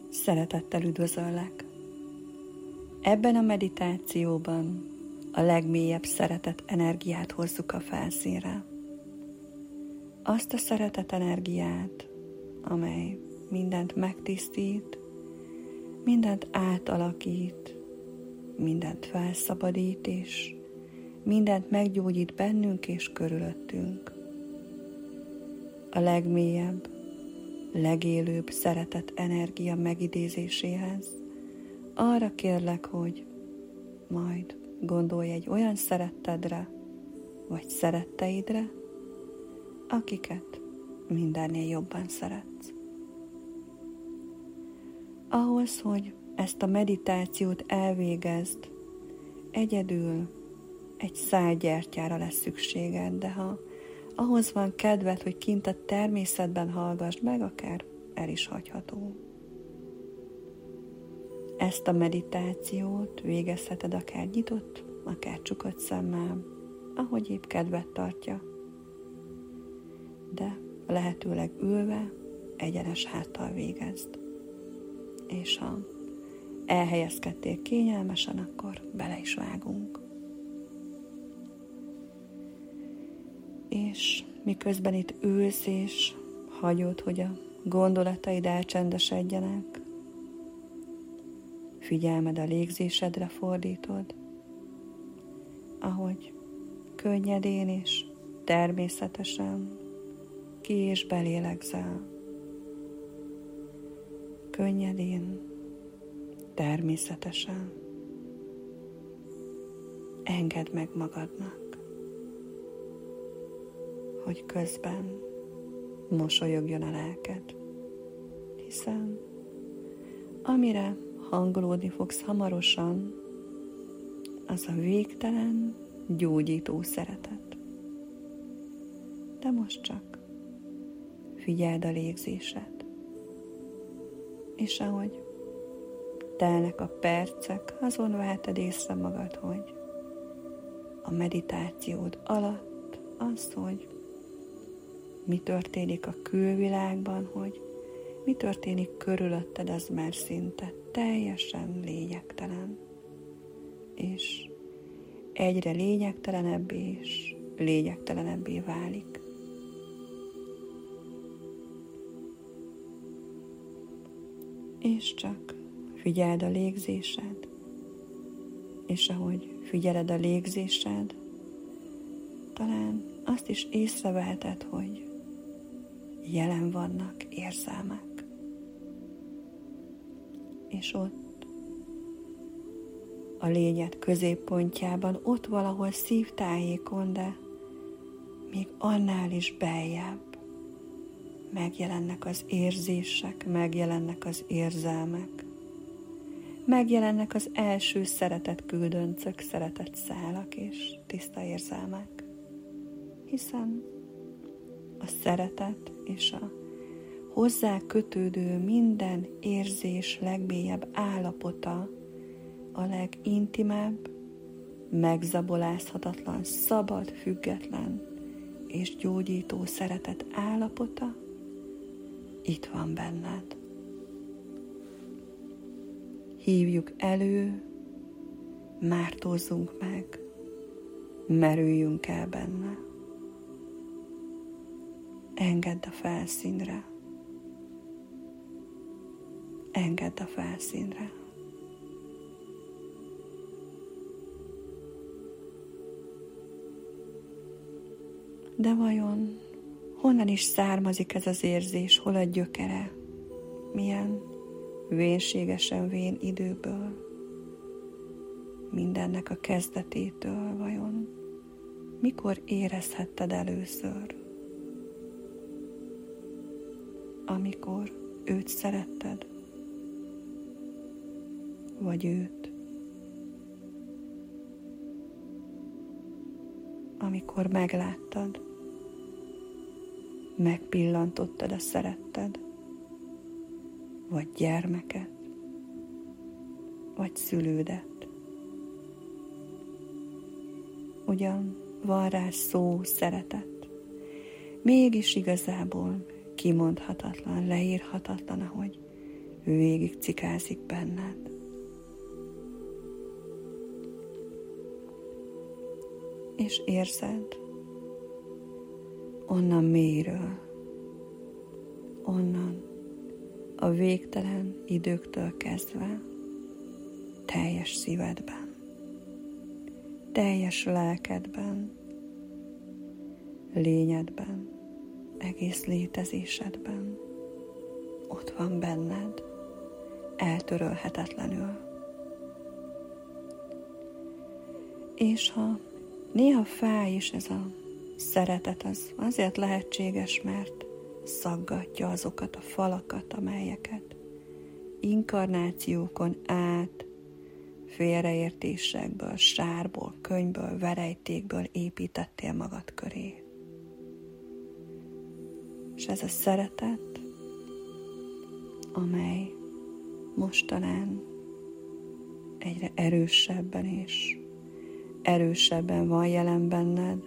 Szeretettel üdvözöllek! Ebben a meditációban a legmélyebb szeretet energiát hozzuk a felszínre. Azt a szeretet energiát, amely mindent megtisztít, mindent átalakít, mindent felszabadít és mindent meggyógyít bennünk és körülöttünk. A legmélyebb, legélőbb szeretet energia megidézéséhez arra kérlek, hogy majd gondolj egy olyan szerettedre, vagy szeretteidre, akiket mindennél jobban szeretsz. Ahhoz, hogy ezt a meditációt elvégezd, egyedül egy szál gyertyára lesz szükséged, de ha ahhoz van kedved, hogy kint a természetben hallgassd meg, akár el is hagyható. Ezt a meditációt végezheted akár nyitott, akár csukott szemmel, ahogy épp kedved tartja, de lehetőleg ülve, egyenes háttal végezd. És ha elhelyezkedtél kényelmesen, akkor bele is vágunk. És miközben itt ülsz és hagyod, hogy a gondolataid elcsendesedjenek, figyelmed a légzésedre fordítod, ahogy könnyedén és természetesen ki- és belélegzel. Könnyedén, természetesen. Engedd meg magadnak, hogy közben mosolyogjon a lelked, hiszen amire hangolódni fogsz hamarosan, az a végtelen, gyógyító szeretet. De most csak figyeld a légzésed, és ahogy telnek a percek, azon veheted észre magad, hogy a meditációd alatt az, hogy mi történik a külvilágban, hogy mi történik körülötted, az már szinte teljesen lényegtelen. És egyre lényegtelenebbé és lényegtelenebbé válik. És csak figyeld a légzésed, és ahogy figyeled a légzésed, talán azt is észreveheted, hogy jelen vannak érzelmek. És ott a lényed középpontjában, ott valahol szívtájékon, de még annál is beljebb megjelennek az érzések, megjelennek az érzelmek, megjelennek az első szeretet küldöncök, szeretet szálak és tiszta érzelmek. Hiszen a szeretet és a hozzá kötődő minden érzés legmélyebb állapota, a legintimebb, megzabolázhatatlan, szabad, független és gyógyító szeretet állapota itt van benned. Hívjuk elő, mártózzunk meg, merüljünk el benne. Engedd a felszínre. Engedd a felszínre. De vajon honnan is származik ez az érzés, hol a gyökere? Milyen vénségesen vén időből? Mindennek a kezdetétől vajon mikor érezhetted először? Amikor őt szeretted? Vagy őt? Amikor megláttad, megpillantottad a szeretted, vagy gyermeket, vagy szülődet. Ugyan van rá szó, szeretet, mégis igazából kimondhatatlan, leírhatatlan, ahogy végig cikázik benned. És érzed onnan mélyről, onnan a végtelen időktől kezdve teljes szívedben, teljes lelkedben, lényedben, egész létezésedben ott van benned, eltörölhetetlenül. És ha néha fáj is ez a szeretet, az azért lehetséges, mert szaggatja azokat a falakat, amelyeket inkarnációkon át félreértésekből, sárból, könyvből, verejtékből építettél magad köré. És ez a szeretet, amely most talán egyre erősebben és erősebben van jelen benned,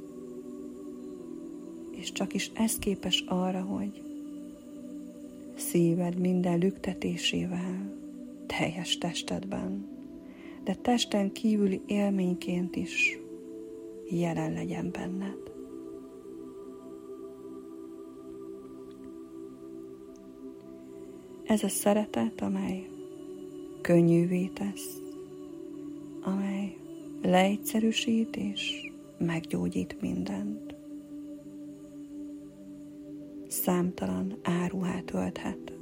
és csak is ez képes arra, hogy szíved minden lüktetésével, teljes testedben, de testen kívüli élményként is jelen legyen benned. Ez a szeretet, amely könnyűvé tesz, amely leegyszerűsít és meggyógyít mindent. Számtalan áruhát ölthet.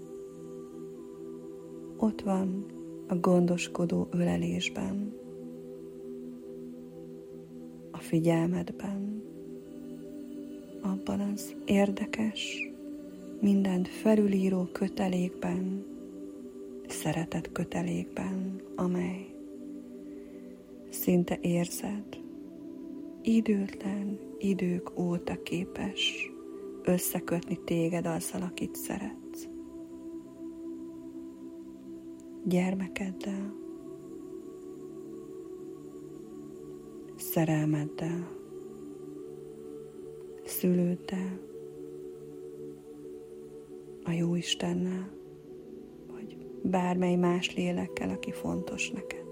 Ott van a gondoskodó ölelésben, a figyelmedben, abban az érdekes, mindent felülíró kötelékben, szeretet kötelékben, amely szinte érzed, időtlen idők óta képes összekötni téged azzal, akit szeretsz. Gyermekeddel, szerelmeddel, szülőddel, a Jóistennel, vagy bármely más lélekkel, aki fontos neked.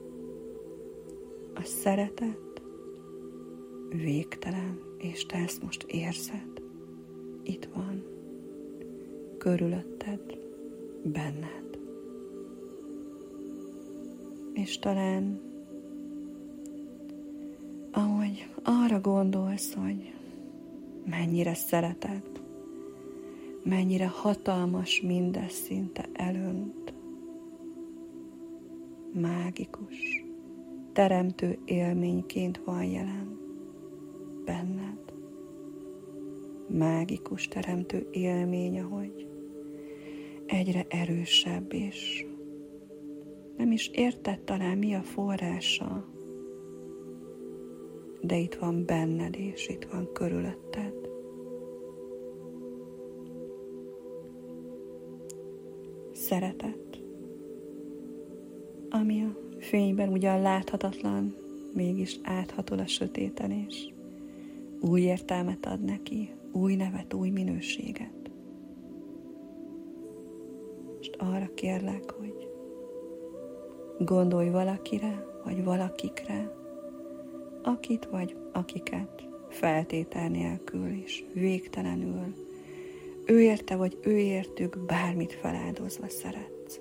A szeretet végtelen, és te ezt most érzed. Itt van, körülötted, benned. És talán, ahogy arra gondolsz, hogy mennyire szereted, mennyire hatalmas mindez, szinte elönt, mágikus, teremtő élményként van jelen benned. Mágikus teremtő élmény, ahogy egyre erősebb, és nem is érted talán mi a forrása, de itt van benned, és itt van körülötted. Szeretet, ami a fényben ugyan láthatatlan, mégis áthatol a sötéten, és új értelmet ad neki, új nevet, új minőséget. Most arra kérlek, hogy gondolj valakire, vagy valakikre, akit vagy akiket feltétel nélkül is végtelenül, ő érte vagy ő értük bármit feláldozva szeretsz.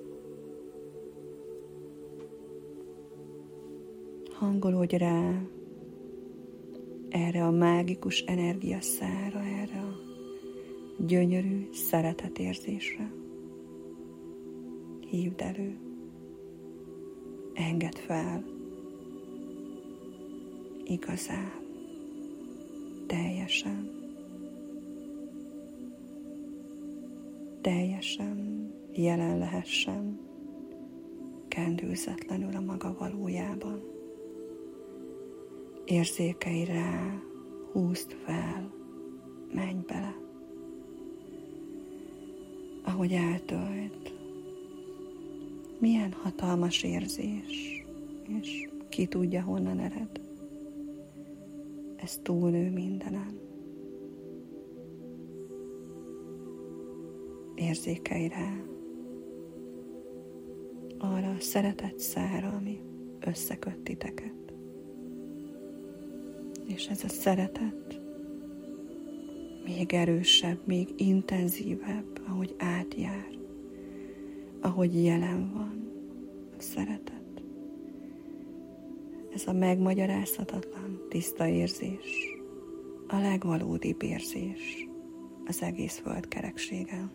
Hangolódj rá erre a mágikus energiaszára, erre a gyönyörű szeretetérzésre. Hívd elő, engedd fel, igazán, teljesen jelen lehessen, kendőzetlenül a maga valójában. Érzékelj rá, húzd fel, menj bele, ahogy eltölt. Milyen hatalmas érzés, és ki tudja, honnan ered. Ez túlnő mindenen. Érzékelj rá, arra a szeretet szálra, ami összeköt titeket. És ez a szeretet még erősebb, még intenzívebb, ahogy átjár, ahogy jelen van a szeretet. Ez a megmagyarázhatatlan, tiszta érzés, a legvalódibb érzés az egész föld kerekségen.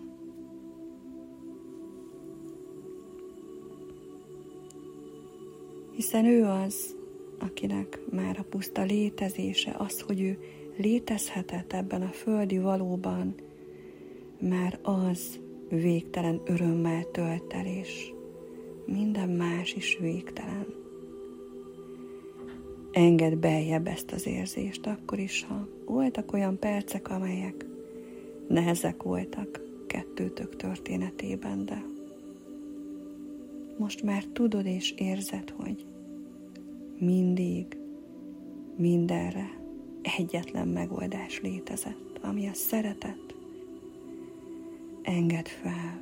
Hiszen ő az, akinek már a puszta létezése, az, hogy ő létezhetett ebben a földi valóban, már az végtelen örömmel tölt el, és minden más is végtelen. Engedd beljebb ezt az érzést, akkor is, ha voltak olyan percek, amelyek nehezek voltak kettőtök történetében, de most már tudod és érzed, hogy mindig, mindenre egyetlen megoldás létezett, ami a szeretet. Engedd fel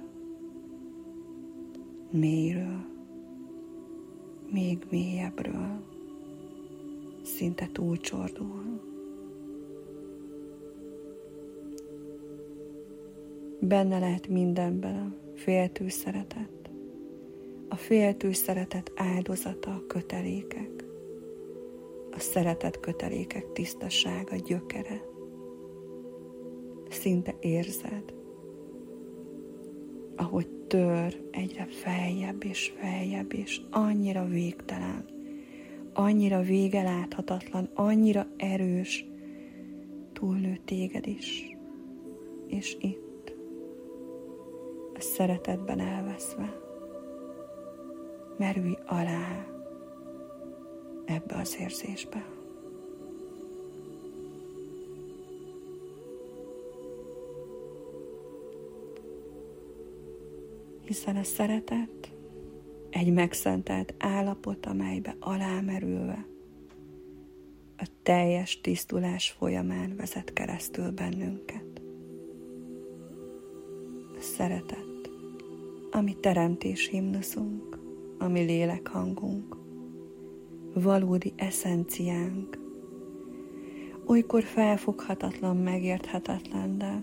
mélyről, még mélyebbről, szinte túlcsordul. Benne lehet mindenben a féltő szeretet. A féltő szeretet áldozata a kötelékek. A szeretet kötelékek tisztasága, gyökere. Szinte érzed, ahogy tör egyre feljebb, és annyira végtelen, annyira vége láthatatlan, annyira erős, túlnő téged is, és itt, a szeretetben elveszve, merülj alá ebbe az érzésbe. Hiszen a szeretet egy megszentelt állapot, amelybe alámerülve a teljes tisztulás folyamán vezet keresztül bennünket. A szeretet, ami teremtés himnuszunk, ami lélekhangunk, valódi eszenciánk, olykor felfoghatatlan, megérthetetlen, de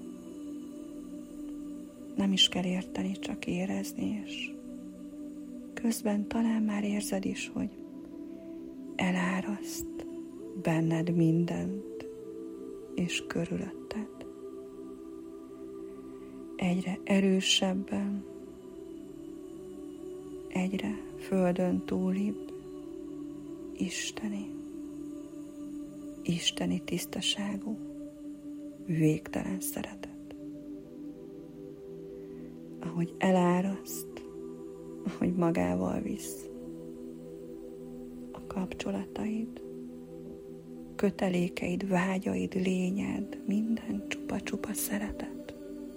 nem is kell érteni, csak érezni, és közben talán már érzed is, hogy eláraszt benned mindent, és körülötted. Egyre erősebben, egyre földön túlibb isteni tisztaságú, végtelen szeretet. Ahogy eláraszt, ahogy magával visz a kapcsolataid, kötelékeid, vágyaid, lényed, minden csupa-csupa szeretet.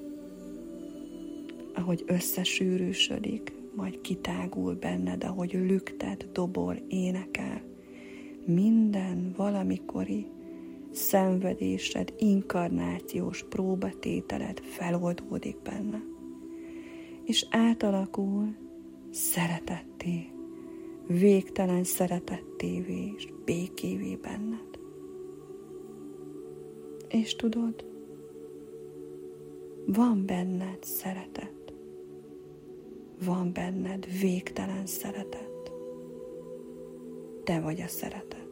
Ahogy összesűrűsödik, majd kitágul benned, ahogy lüktet, dobol, énekel, minden valamikori szenvedésed, inkarnációs próbatételed feloldódik benne, és átalakul szeretetté, végtelen szeretettévé és békévé benned. És tudod, van benned szeretet, van benned végtelen szeretet. Te vagy a szeretet.